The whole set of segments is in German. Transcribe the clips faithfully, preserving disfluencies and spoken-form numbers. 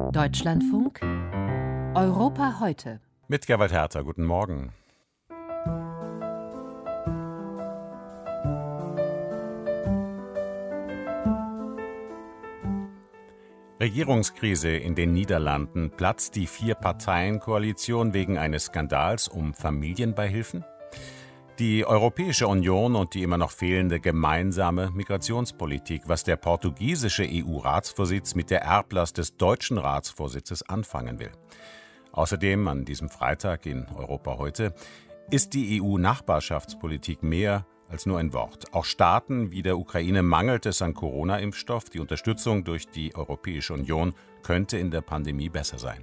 Deutschlandfunk Europa heute. Mit Gerwald Herter, guten Morgen. Regierungskrise in den Niederlanden. Platzt die Vier-Parteien-Koalition wegen eines Skandals um Familienbeihilfen? Die Europäische Union und die immer noch fehlende gemeinsame Migrationspolitik, was der portugiesische E U-Ratsvorsitz mit der Erblast des deutschen Ratsvorsitzes anfangen will. Außerdem an diesem Freitag in Europa heute: Ist die E U-Nachbarschaftspolitik mehr als nur ein Wort? Auch Staaten wie der Ukraine mangelt es an Corona-Impfstoff. Die Unterstützung durch die Europäische Union könnte in der Pandemie besser sein.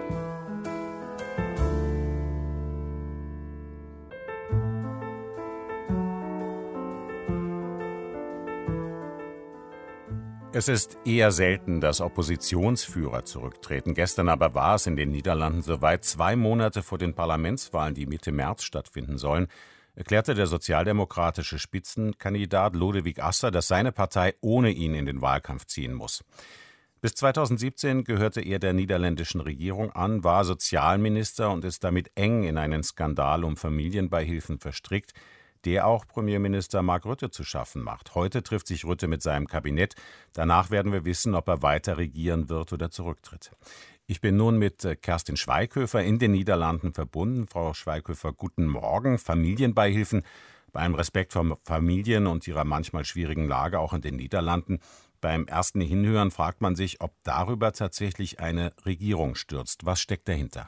Es ist eher selten, dass Oppositionsführer zurücktreten. Gestern aber war es in den Niederlanden soweit. Zwei Monate vor den Parlamentswahlen, die Mitte März stattfinden sollen, erklärte der sozialdemokratische Spitzenkandidat Lodewijk Asscher, dass seine Partei ohne ihn in den Wahlkampf ziehen muss. Bis zweitausendsiebzehn gehörte er der niederländischen Regierung an, war Sozialminister und ist damit eng in einen Skandal um Familienbeihilfen verstrickt, der auch Premierminister Mark Rutte zu schaffen macht. Heute trifft sich Rutte mit seinem Kabinett. Danach werden wir wissen, ob er weiter regieren wird oder zurücktritt. Ich bin nun mit Kerstin Schweighöfer in den Niederlanden verbunden. Frau Schweighöfer, guten Morgen. Familienbeihilfen, bei allem Respekt vor Familien und ihrer manchmal schwierigen Lage auch in den Niederlanden. Beim ersten Hinhören fragt man sich, ob darüber tatsächlich eine Regierung stürzt. Was steckt dahinter?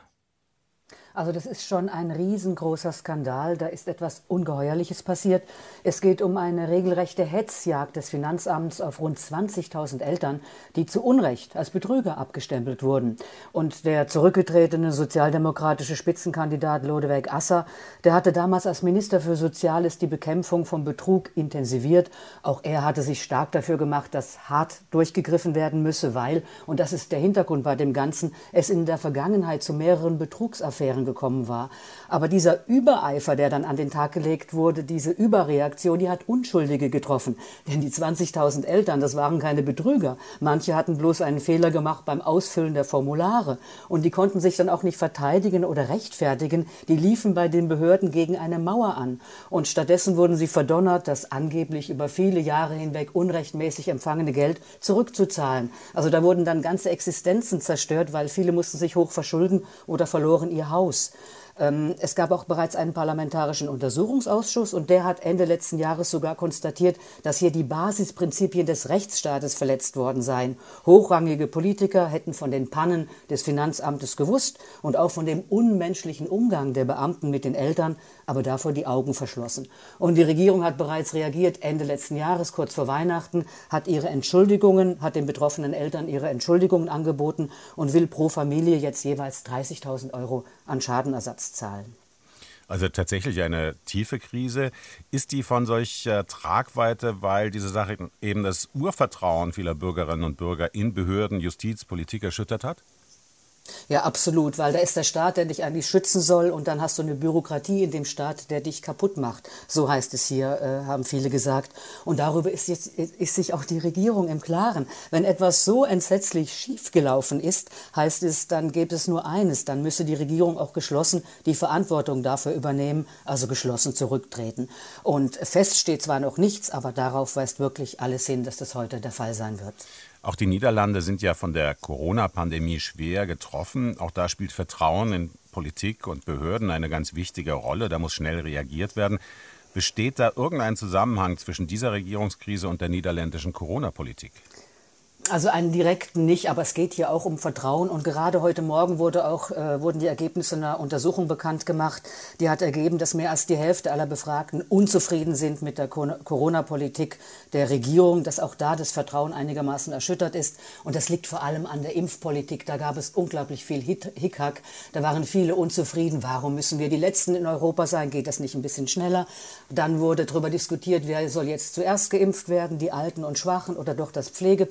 Also das ist schon ein riesengroßer Skandal, da ist etwas Ungeheuerliches passiert. Es geht um eine regelrechte Hetzjagd des Finanzamts auf rund zwanzigtausend Eltern, die zu Unrecht als Betrüger abgestempelt wurden. Und der zurückgetretene sozialdemokratische Spitzenkandidat Lodewijk Asscher, der hatte damals als Minister für Soziales die Bekämpfung von Betrug intensiviert. Auch er hatte sich stark dafür gemacht, dass hart durchgegriffen werden müsse, weil, und das ist der Hintergrund bei dem Ganzen, es in der Vergangenheit zu mehreren Betrugsaffären gekommen war. Aber dieser Übereifer, der dann an den Tag gelegt wurde, diese Überreaktion, die hat Unschuldige getroffen. Denn die zwanzigtausend Eltern, das waren keine Betrüger. Manche hatten bloß einen Fehler gemacht beim Ausfüllen der Formulare. Und die konnten sich dann auch nicht verteidigen oder rechtfertigen. Die liefen bei den Behörden gegen eine Mauer an. Und stattdessen wurden sie verdonnert, das angeblich über viele Jahre hinweg unrechtmäßig empfangene Geld zurückzuzahlen. Also da wurden dann ganze Existenzen zerstört, weil viele mussten sich hoch verschulden oder verloren ihr Haus. Es gab auch bereits einen parlamentarischen Untersuchungsausschuss und der hat Ende letzten Jahres sogar konstatiert, dass hier die Basisprinzipien des Rechtsstaates verletzt worden seien. Hochrangige Politiker hätten von den Pannen des Finanzamtes gewusst und auch von dem unmenschlichen Umgang der Beamten mit den Eltern, aber davor die Augen verschlossen. Und die Regierung hat bereits reagiert. Ende letzten Jahres, kurz vor Weihnachten, hat ihre Entschuldigungen, hat den betroffenen Eltern ihre Entschuldigungen angeboten und will pro Familie jetzt jeweils dreißigtausend Euro an Schadenersatz zahlen. Also tatsächlich eine tiefe Krise. Ist die von solcher Tragweite, weil diese Sache eben das Urvertrauen vieler Bürgerinnen und Bürger in Behörden, Justiz, Politik erschüttert hat? Ja, absolut, weil da ist der Staat, der dich eigentlich schützen soll und dann hast du eine Bürokratie in dem Staat, der dich kaputt macht. So heißt es hier, äh, haben viele gesagt. Und darüber ist, jetzt, ist sich auch die Regierung im Klaren. Wenn etwas so entsetzlich schiefgelaufen ist, heißt es, dann gibt es nur eines, dann müsse die Regierung auch geschlossen die Verantwortung dafür übernehmen, also geschlossen zurücktreten. Und fest steht zwar noch nichts, aber darauf weist wirklich alles hin, dass das heute der Fall sein wird. Auch die Niederlande sind ja von der Corona-Pandemie schwer getroffen. Auch da spielt Vertrauen in Politik und Behörden eine ganz wichtige Rolle. Da muss schnell reagiert werden. Besteht da irgendein Zusammenhang zwischen dieser Regierungskrise und der niederländischen Corona-Politik? Also einen direkten nicht, aber es geht hier auch um Vertrauen. Und gerade heute Morgen wurde auch, äh, wurden die Ergebnisse einer Untersuchung bekannt gemacht. Die hat ergeben, dass mehr als die Hälfte aller Befragten unzufrieden sind mit der Corona-Politik der Regierung, dass auch da das Vertrauen einigermaßen erschüttert ist. Und das liegt vor allem an der Impfpolitik. Da gab es unglaublich viel Hickhack. Da waren viele unzufrieden. Warum müssen wir die Letzten in Europa sein? Geht das nicht ein bisschen schneller? Dann wurde darüber diskutiert, wer soll jetzt zuerst geimpft werden, die Alten und Schwachen oder doch das Pflegepersonal.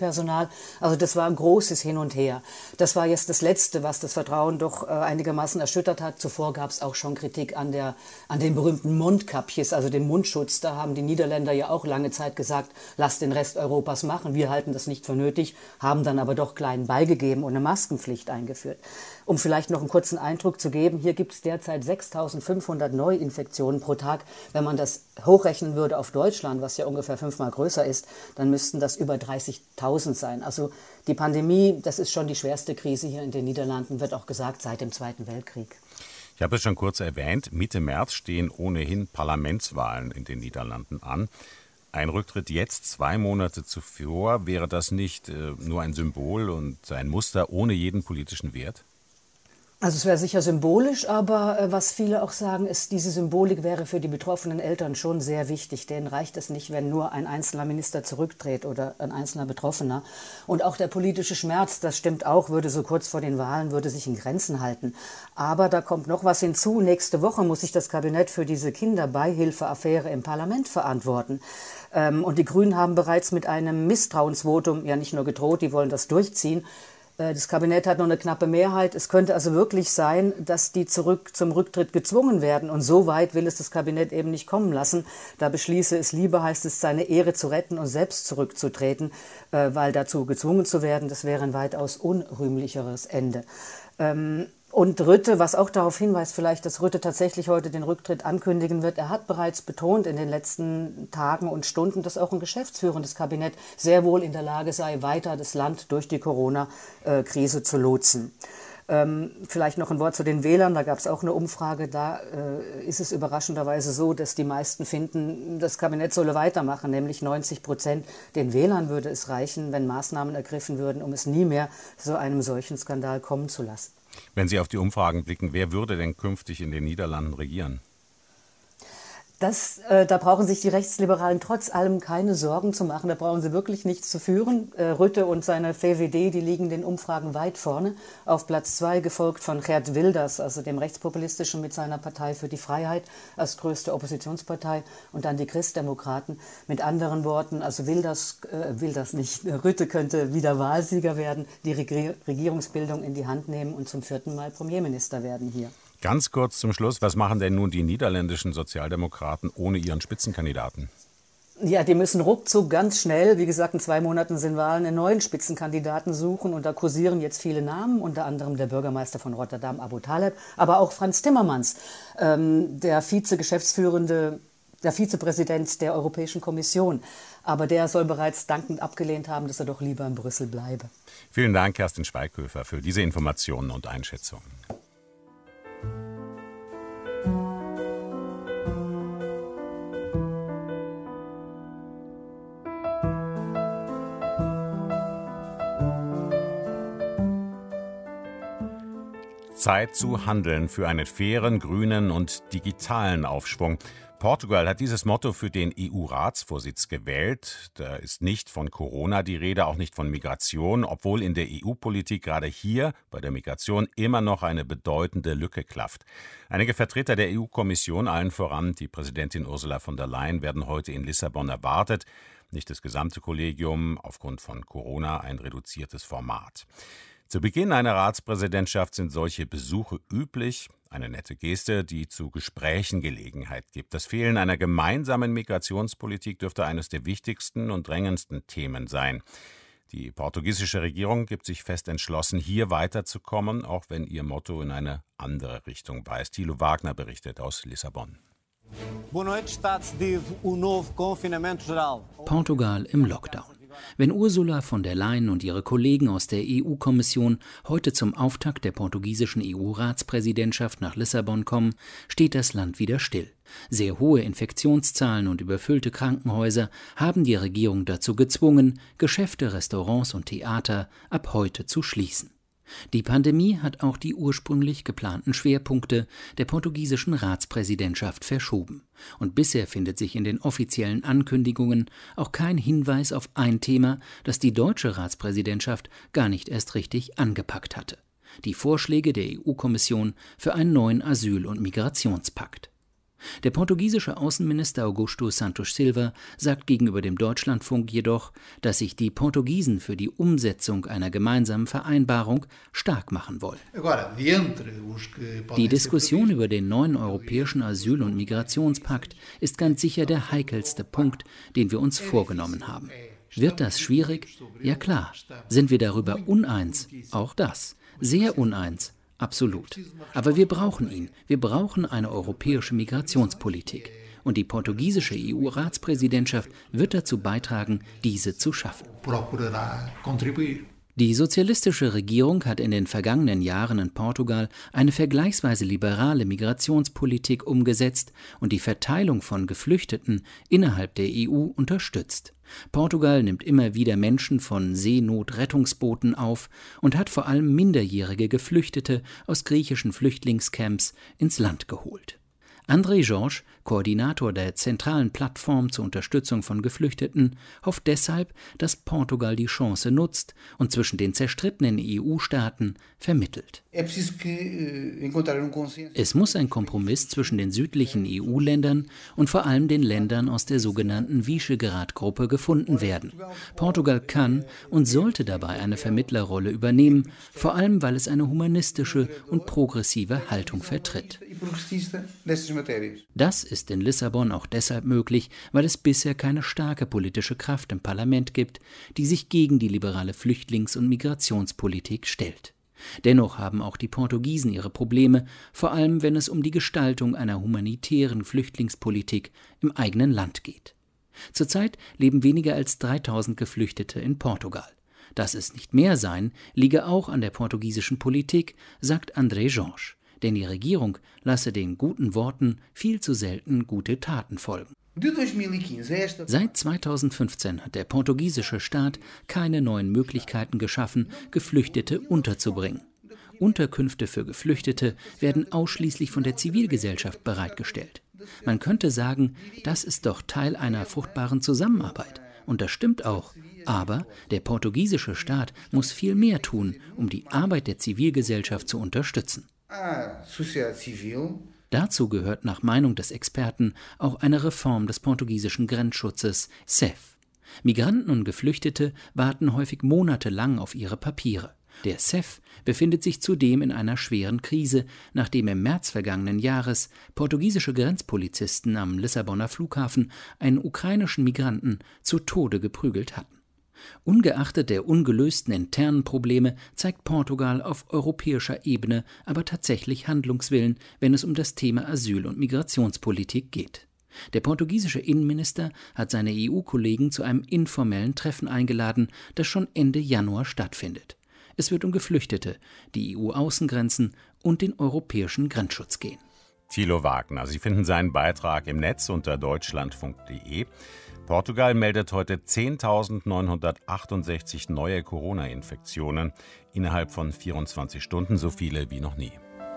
Skandal. Also das war ein großes Hin und Her. Das war jetzt das Letzte, was das Vertrauen doch äh, einigermaßen erschüttert hat. Zuvor gab es auch schon Kritik an, der, an den berühmten Mondkapjes, also dem Mundschutz. Da haben die Niederländer ja auch lange Zeit gesagt, lasst den Rest Europas machen, wir halten das nicht für nötig, haben dann aber doch klein beigegeben und eine Maskenpflicht eingeführt. Um vielleicht noch einen kurzen Eindruck zu geben, hier gibt es derzeit sechstausendfünfhundert Neuinfektionen pro Tag. Wenn man das hochrechnen würde auf Deutschland, was ja ungefähr fünfmal größer ist, dann müssten das über dreißigtausend sein. Also die Pandemie, das ist schon die schwerste Krise hier in den Niederlanden, wird auch gesagt, seit dem Zweiten Weltkrieg. Ich habe es schon kurz erwähnt, Mitte März stehen ohnehin Parlamentswahlen in den Niederlanden an. Ein Rücktritt jetzt, zwei Monate zuvor, wäre das nicht äh, nur ein Symbol und ein Muster ohne jeden politischen Wert? Also es wäre sicher symbolisch, aber äh, was viele auch sagen, ist, diese Symbolik wäre für die betroffenen Eltern schon sehr wichtig. Denen reicht es nicht, wenn nur ein einzelner Minister zurücktritt oder ein einzelner Betroffener. Und auch der politische Schmerz, das stimmt auch, würde so kurz vor den Wahlen, würde sich in Grenzen halten. Aber da kommt noch was hinzu. Nächste Woche muss sich das Kabinett für diese Kinderbeihilfeaffäre im Parlament verantworten. Ähm, und die Grünen haben bereits mit einem Misstrauensvotum ja nicht nur gedroht, die wollen das durchziehen. Das Kabinett hat noch eine knappe Mehrheit. Es könnte also wirklich sein, dass die zurück zum Rücktritt gezwungen werden. Und so weit will es das Kabinett eben nicht kommen lassen. Da beschließe es lieber, heißt es, seine Ehre zu retten und selbst zurückzutreten, weil dazu gezwungen zu werden, das wäre ein weitaus unrühmlicheres Ende. Und Rutte, was auch darauf hinweist, vielleicht, dass Rutte tatsächlich heute den Rücktritt ankündigen wird. Er hat bereits betont in den letzten Tagen und Stunden, dass auch ein geschäftsführendes Kabinett sehr wohl in der Lage sei, weiter das Land durch die Corona-Krise zu lotsen. Ähm, vielleicht noch ein Wort zu den Wählern. Da gab es auch eine Umfrage. Da äh, ist es überraschenderweise so, dass die meisten finden, das Kabinett solle weitermachen, nämlich neunzig Prozent. Den Wählern würde es reichen, wenn Maßnahmen ergriffen würden, um es nie mehr zu einem solchen Skandal kommen zu lassen. Wenn Sie auf die Umfragen blicken, wer würde denn künftig in den Niederlanden regieren? Das, äh, da brauchen sich die Rechtsliberalen trotz allem keine Sorgen zu machen. Da brauchen sie wirklich nichts zu führen. Äh, Rutte und seine V V D, die liegen den Umfragen weit vorne. Auf Platz zwei, gefolgt von Geert Wilders, also dem Rechtspopulistischen mit seiner Partei für die Freiheit als größte Oppositionspartei. Und dann die Christdemokraten. Mit anderen Worten, also Wilders, äh, Wilders nicht, Rutte könnte wieder Wahlsieger werden, die Regier- Regierungsbildung in die Hand nehmen und zum vierten Mal Premierminister werden hier. Ganz kurz zum Schluss, was machen denn nun die niederländischen Sozialdemokraten ohne ihren Spitzenkandidaten? Ja, die müssen ruckzuck ganz schnell, wie gesagt, in zwei Monaten sind Wahlen, einen neuen Spitzenkandidaten suchen. Und da kursieren jetzt viele Namen, unter anderem der Bürgermeister von Rotterdam, Abu Taleb, aber auch Frans Timmermans, ähm, der Vize-Geschäftsführende, der Vizepräsident der Europäischen Kommission. Aber der soll bereits dankend abgelehnt haben, dass er doch lieber in Brüssel bleibe. Vielen Dank, Kerstin Schweighöfer, für diese Informationen und Einschätzungen. Zeit zu handeln für einen fairen, grünen und digitalen Aufschwung. Portugal hat dieses Motto für den E U-Ratsvorsitz gewählt. Da ist nicht von Corona die Rede, auch nicht von Migration, obwohl in der E U-Politik gerade hier bei der Migration immer noch eine bedeutende Lücke klafft. Einige Vertreter der E U-Kommission, allen voran die Präsidentin Ursula von der Leyen, werden heute in Lissabon erwartet. Nicht das gesamte Kollegium, aufgrund von Corona ein reduziertes Format. Zu Beginn einer Ratspräsidentschaft sind solche Besuche üblich. Eine nette Geste, die zu Gesprächen Gelegenheit gibt. Das Fehlen einer gemeinsamen Migrationspolitik dürfte eines der wichtigsten und drängendsten Themen sein. Die portugiesische Regierung gibt sich fest entschlossen, hier weiterzukommen, auch wenn ihr Motto in eine andere Richtung weist. Thilo Wagner berichtet aus Lissabon. Portugal im Lockdown. Wenn Ursula von der Leyen und ihre Kollegen aus der E U-Kommission heute zum Auftakt der portugiesischen E U-Ratspräsidentschaft nach Lissabon kommen, steht das Land wieder still. Sehr hohe Infektionszahlen und überfüllte Krankenhäuser haben die Regierung dazu gezwungen, Geschäfte, Restaurants und Theater ab heute zu schließen. Die Pandemie hat auch die ursprünglich geplanten Schwerpunkte der portugiesischen Ratspräsidentschaft verschoben. Und bisher findet sich in den offiziellen Ankündigungen auch kein Hinweis auf ein Thema, das die deutsche Ratspräsidentschaft gar nicht erst richtig angepackt hatte: die Vorschläge der E U-Kommission für einen neuen Asyl- und Migrationspakt. Der portugiesische Außenminister Augusto Santos Silva sagt gegenüber dem Deutschlandfunk jedoch, dass sich die Portugiesen für die Umsetzung einer gemeinsamen Vereinbarung stark machen wollen. Die Diskussion über den neuen europäischen Asyl- und Migrationspakt ist ganz sicher der heikelste Punkt, den wir uns vorgenommen haben. Wird das schwierig? Ja klar. Sind wir darüber uneins? Auch das. Sehr uneins. Absolut. Aber wir brauchen ihn. Wir brauchen eine europäische Migrationspolitik. Und die portugiesische E U-Ratspräsidentschaft wird dazu beitragen, diese zu schaffen. Die sozialistische Regierung hat in den vergangenen Jahren in Portugal eine vergleichsweise liberale Migrationspolitik umgesetzt und die Verteilung von Geflüchteten innerhalb der E U unterstützt. Portugal nimmt immer wieder Menschen von Seenotrettungsbooten auf und hat vor allem minderjährige Geflüchtete aus griechischen Flüchtlingscamps ins Land geholt. André Jorge, Koordinator der zentralen Plattform zur Unterstützung von Geflüchteten, hofft deshalb, dass Portugal die Chance nutzt und zwischen den zerstrittenen E U-Staaten vermittelt. Es muss ein Kompromiss zwischen den südlichen E U-Ländern und vor allem den Ländern aus der sogenannten Visegrad-Gruppe gefunden werden. Portugal kann und sollte dabei eine Vermittlerrolle übernehmen, vor allem weil es eine humanistische und progressive Haltung vertritt. Das ist in Lissabon auch deshalb möglich, weil es bisher keine starke politische Kraft im Parlament gibt, die sich gegen die liberale Flüchtlings- und Migrationspolitik stellt. Dennoch haben auch die Portugiesen ihre Probleme, vor allem wenn es um die Gestaltung einer humanitären Flüchtlingspolitik im eigenen Land geht. Zurzeit leben weniger als dreitausend Geflüchtete in Portugal. Dass es nicht mehr seien, liege auch an der portugiesischen Politik, sagt André Jorge. Denn die Regierung lasse den guten Worten viel zu selten gute Taten folgen. Seit zweitausendfünfzehn hat der portugiesische Staat keine neuen Möglichkeiten geschaffen, Geflüchtete unterzubringen. Unterkünfte für Geflüchtete werden ausschließlich von der Zivilgesellschaft bereitgestellt. Man könnte sagen, das ist doch Teil einer fruchtbaren Zusammenarbeit. Und das stimmt auch. Aber der portugiesische Staat muss viel mehr tun, um die Arbeit der Zivilgesellschaft zu unterstützen. Dazu gehört nach Meinung des Experten auch eine Reform des portugiesischen Grenzschutzes S E F. Migranten und Geflüchtete warten häufig monatelang auf ihre Papiere. Der S E F befindet sich zudem in einer schweren Krise, nachdem im März vergangenen Jahres portugiesische Grenzpolizisten am Lissabonner Flughafen einen ukrainischen Migranten zu Tode geprügelt hatten. Ungeachtet der ungelösten internen Probleme zeigt Portugal auf europäischer Ebene aber tatsächlich Handlungswillen, wenn es um das Thema Asyl- und Migrationspolitik geht. Der portugiesische Innenminister hat seine E U-Kollegen zu einem informellen Treffen eingeladen, das schon Ende Januar stattfindet. Es wird um Geflüchtete, die E U-Außengrenzen und den europäischen Grenzschutz gehen. Thilo Wagner, Sie finden seinen Beitrag im Netz unter deutschlandfunk punkt de. Portugal meldet heute zehntausendneunhundertachtundsechzig neue Corona-Infektionen, innerhalb von vierundzwanzig Stunden so viele wie noch nie.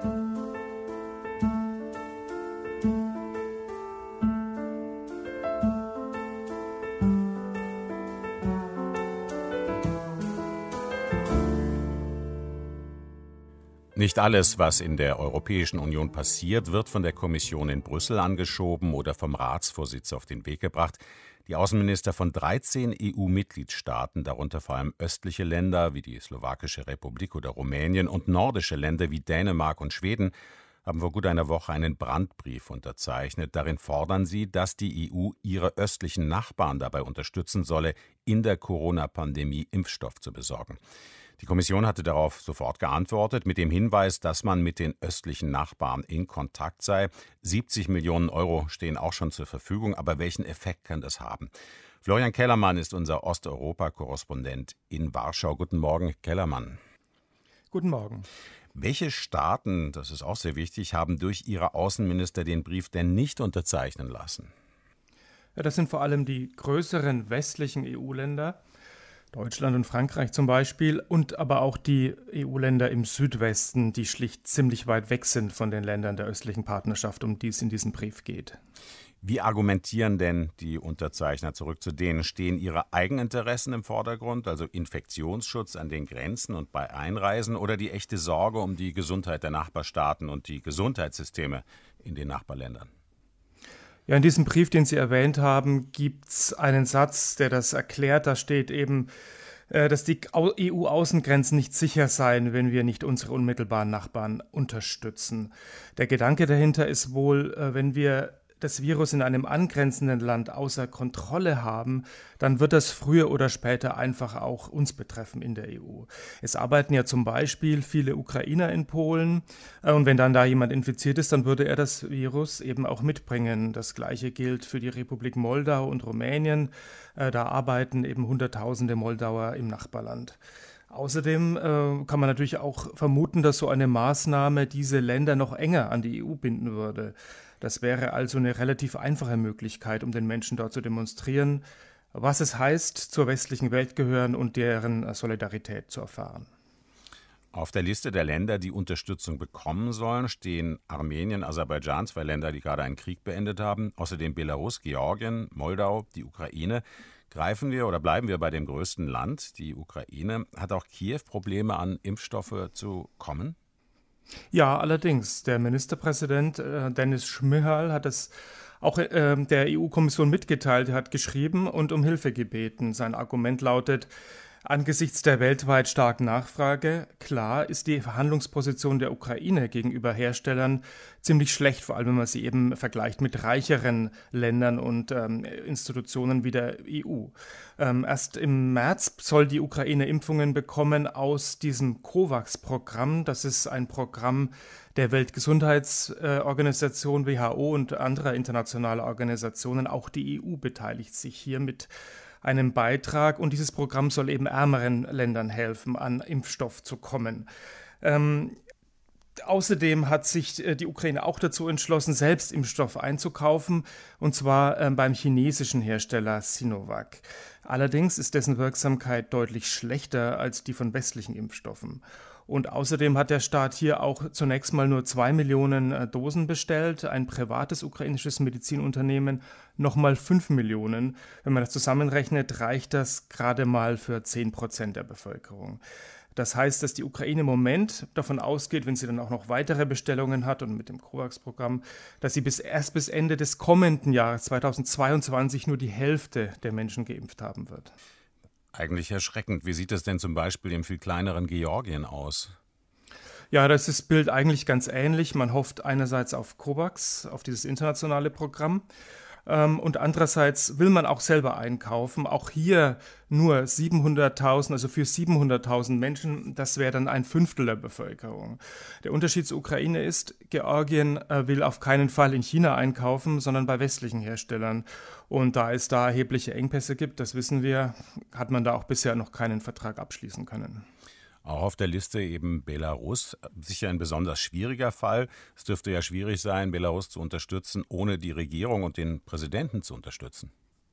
Nicht alles, was in der Europäischen Union passiert, wird von der Kommission in Brüssel angeschoben oder vom Ratsvorsitz auf den Weg gebracht. Die Außenminister von dreizehn E U-Mitgliedstaaten, darunter vor allem östliche Länder wie die Slowakische Republik oder Rumänien und nordische Länder wie Dänemark und Schweden, haben vor gut einer Woche einen Brandbrief unterzeichnet. Darin fordern sie, dass die E U ihre östlichen Nachbarn dabei unterstützen solle, in der Corona-Pandemie Impfstoff zu besorgen. Die Kommission hatte darauf sofort geantwortet, mit dem Hinweis, dass man mit den östlichen Nachbarn in Kontakt sei. siebzig Millionen Euro stehen auch schon zur Verfügung, aber welchen Effekt kann das haben? Florian Kellermann ist unser Osteuropa-Korrespondent in Warschau. Guten Morgen, Kellermann. Guten Morgen. Welche Staaten, das ist auch sehr wichtig, haben durch ihre Außenminister den Brief denn nicht unterzeichnen lassen? Ja, das sind vor allem die größeren westlichen E U-Länder. Deutschland und Frankreich zum Beispiel und aber auch die E U-Länder im Südwesten, die schlicht ziemlich weit weg sind von den Ländern der östlichen Partnerschaft, um die es in diesem Brief geht. Wie argumentieren denn die Unterzeichner, zurück zu denen, stehen ihre Eigeninteressen im Vordergrund, also Infektionsschutz an den Grenzen und bei Einreisen oder die echte Sorge um die Gesundheit der Nachbarstaaten und die Gesundheitssysteme in den Nachbarländern? Ja, in diesem Brief, den Sie erwähnt haben, gibt es einen Satz, der das erklärt. Da steht eben, dass die E U-Außengrenzen nicht sicher seien, wenn wir nicht unsere unmittelbaren Nachbarn unterstützen. Der Gedanke dahinter ist wohl, wenn wir das Virus in einem angrenzenden Land außer Kontrolle haben, dann wird das früher oder später einfach auch uns betreffen in der E U. Es arbeiten ja zum Beispiel viele Ukrainer in Polen und wenn dann da jemand infiziert ist, dann würde er das Virus eben auch mitbringen. Das Gleiche gilt für die Republik Moldau und Rumänien. Da arbeiten eben Hunderttausende Moldauer im Nachbarland. Außerdem äh, kann man natürlich auch vermuten, dass so eine Maßnahme diese Länder noch enger an die E U binden würde. Das wäre also eine relativ einfache Möglichkeit, um den Menschen dort zu demonstrieren, was es heißt, zur westlichen Welt gehören und deren Solidarität zu erfahren. Auf der Liste der Länder, die Unterstützung bekommen sollen, stehen Armenien, Aserbaidschan, zwei Länder, die gerade einen Krieg beendet haben, außerdem Belarus, Georgien, Moldau, die Ukraine. Greifen wir oder bleiben wir bei dem größten Land, die Ukraine. Hat auch Kiew Probleme, an Impfstoffe zu kommen? Ja, allerdings. Der Ministerpräsident äh, Denis Šmyhal hat es auch äh, der E U-Kommission mitgeteilt. Er hat geschrieben und um Hilfe gebeten. Sein Argument lautet: Angesichts der weltweit starken Nachfrage, klar, ist die Verhandlungsposition der Ukraine gegenüber Herstellern ziemlich schlecht, vor allem wenn man sie eben vergleicht mit reicheren Ländern und ähm, Institutionen wie der E U. Ähm, erst im März soll die Ukraine Impfungen bekommen aus diesem COVAX-Programm. Das ist ein Programm der Weltgesundheitsorganisation W H O und anderer internationaler Organisationen. Auch die E U beteiligt sich hier mit einem Beitrag und dieses Programm soll eben ärmeren Ländern helfen, an Impfstoff zu kommen. Ähm, außerdem hat sich äh, die Ukraine auch dazu entschlossen, selbst Impfstoff einzukaufen, und zwar äh, beim chinesischen Hersteller Sinovac. Allerdings ist dessen Wirksamkeit deutlich schlechter als die von westlichen Impfstoffen. Und außerdem hat der Staat hier auch zunächst mal nur zwei Millionen äh, Dosen bestellt, ein privates ukrainisches Medizinunternehmen nochmal fünf Millionen. Wenn man das zusammenrechnet, reicht das gerade mal für zehn Prozent der Bevölkerung. Das heißt, dass die Ukraine im Moment davon ausgeht, wenn sie dann auch noch weitere Bestellungen hat und mit dem COVAX-Programm, dass sie bis erst bis Ende des kommenden Jahres zweitausendzweiundzwanzig nur die Hälfte der Menschen geimpft haben wird. Eigentlich erschreckend. Wie sieht es denn zum Beispiel im viel kleineren Georgien aus? Ja, das ist das Bild eigentlich ganz ähnlich. Man hofft einerseits auf COVAX, auf dieses internationale Programm. Und andererseits will man auch selber einkaufen. Auch hier nur siebenhunderttausend, also für siebenhunderttausend Menschen, das wäre dann ein Fünftel der Bevölkerung. Der Unterschied zur Ukraine ist, Georgien will auf keinen Fall in China einkaufen, sondern bei westlichen Herstellern. Und da es da erhebliche Engpässe gibt, das wissen wir, hat man da auch bisher noch keinen Vertrag abschließen können. Auch auf der Liste eben Belarus, sicher ein besonders schwieriger Fall. Es dürfte ja schwierig sein, Belarus zu unterstützen, ohne die Regierung und den Präsidenten zu unterstützen.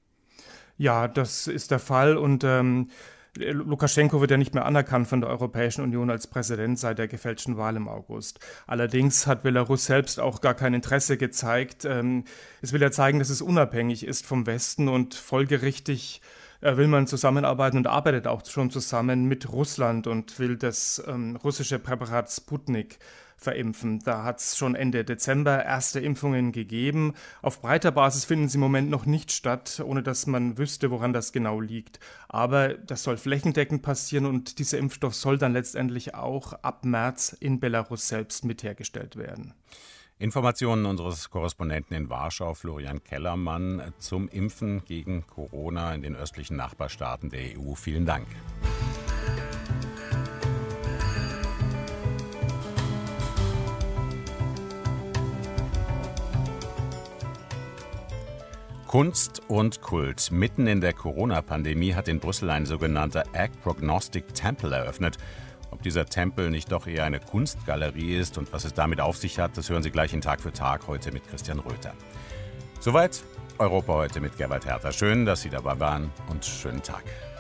Ja, das ist der Fall und ähm, Lukaschenko wird ja nicht mehr anerkannt von der Europäischen Union als Präsident seit der gefälschten Wahl im August. Allerdings hat Belarus selbst auch gar kein Interesse gezeigt. Ähm, es will ja zeigen, dass es unabhängig ist vom Westen und folgerichtig will man zusammenarbeiten und arbeitet auch schon zusammen mit Russland und will das ähm, russische Präparat Sputnik verimpfen. Da hat es schon Ende Dezember erste Impfungen gegeben. Auf breiter Basis finden sie im Moment noch nicht statt, ohne dass man wüsste, woran das genau liegt. Aber das soll flächendeckend passieren und dieser Impfstoff soll dann letztendlich auch ab März in Belarus selbst mithergestellt werden. Informationen unseres Korrespondenten in Warschau, Florian Kellermann, zum Impfen gegen Corona in den östlichen Nachbarstaaten der E U. Vielen Dank. Kunst und Kult. Mitten in der Corona-Pandemie hat in Brüssel ein sogenannter Ag Prognostic Temple eröffnet. Ob dieser Tempel nicht doch eher eine Kunstgalerie ist und was es damit auf sich hat, das hören Sie gleich in Tag für Tag heute mit Christian Röther. Soweit Europa heute mit Gerwald Herter. Schön, dass Sie dabei waren und schönen Tag.